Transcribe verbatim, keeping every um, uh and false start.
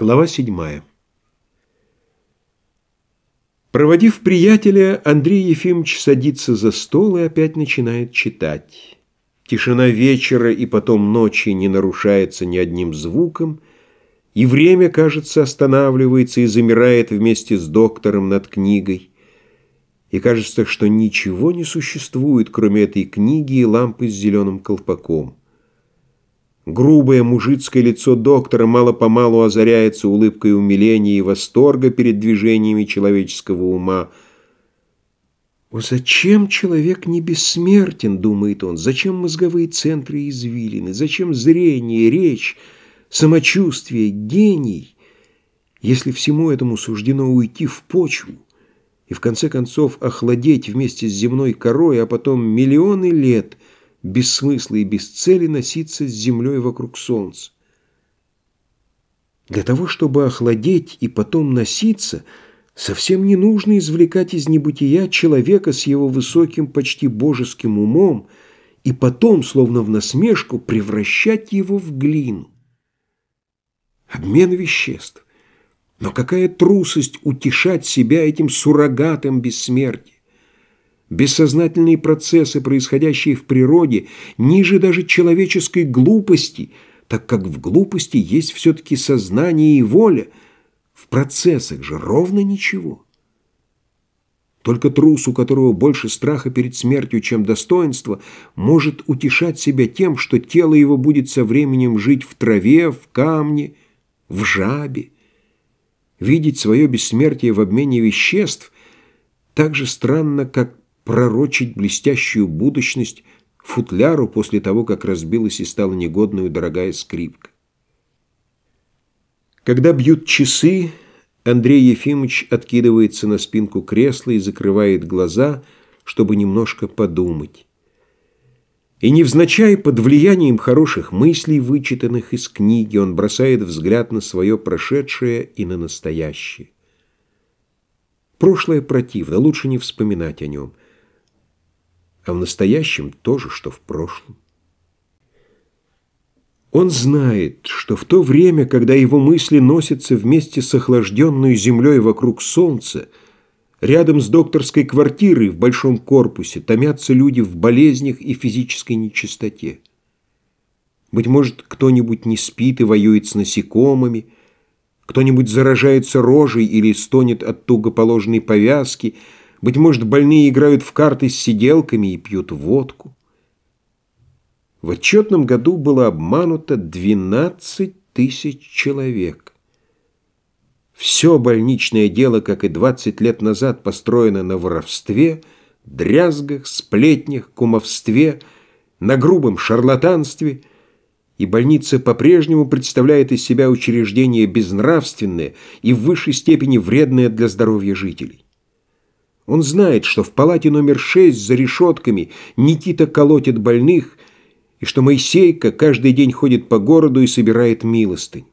Глава седьмая. Проводив приятеля, Андрей Ефимович садится за стол и опять начинает читать. Тишина вечера и потом ночи не нарушается ни одним звуком, и время, кажется, останавливается и замирает вместе с доктором над книгой. И кажется, что ничего не существует, кроме этой книги и лампы с зеленым колпаком. Грубое мужицкое лицо доктора мало-помалу озаряется улыбкой умиления и восторга перед движениями человеческого ума. «О, зачем человек не бессмертен?» — думает он. «Зачем мозговые центры и извилины? Зачем зрение, речь, самочувствие, гений, если всему этому суждено уйти в почву и в конце концов охладеть вместе с земной корой, а потом миллионы лет без смысла и без цели носиться с землей вокруг солнца? Для того, чтобы охладеть и потом носиться, совсем не нужно извлекать из небытия человека с его высоким, почти божеским умом и потом, словно в насмешку, превращать его в глину. Обмен веществ. Но какая трусость утешать себя этим суррогатом бессмертия! Бессознательные процессы, происходящие в природе, ниже даже человеческой глупости, так как в глупости есть все-таки сознание и воля. В процессах же ровно ничего. Только трус, у которого больше страха перед смертью, чем достоинства, может утешать себя тем, что тело его будет со временем жить в траве, в камне, в жабе. Видеть свое бессмертие в обмене веществ так же странно, как пророчить блестящую будущность футляру после того, как разбилась и стала негодную дорогая скрипка. Когда бьют часы, Андрей Ефимович откидывается на спинку кресла и закрывает глаза, чтобы немножко подумать. И невзначай, под влиянием хороших мыслей, вычитанных из книги, он бросает взгляд на свое прошедшее и на настоящее. Прошлое противно, лучше не вспоминать о нем. А в настоящем то же, что в прошлом. Он знает, что в то время, когда его мысли носятся вместе с охлажденной землей вокруг солнца, рядом с докторской квартирой в большом корпусе томятся люди в болезнях и физической нечистоте. Быть может, кто-нибудь не спит и воюет с насекомыми, кто-нибудь заражается рожей или стонет от туго положенной повязки, быть может, больные играют в карты с сиделками и пьют водку. В отчетном году было обмануто двенадцать тысяч человек. Все больничное дело, как и двадцать лет назад, построено на воровстве, дрязгах, сплетнях, кумовстве, на грубом шарлатанстве, и больница по-прежнему представляет из себя учреждение безнравственное и в высшей степени вредное для здоровья жителей. Он знает, что в палате номер шесть за решетками Никита колотит больных, и что Моисейка каждый день ходит по городу и собирает милостынь.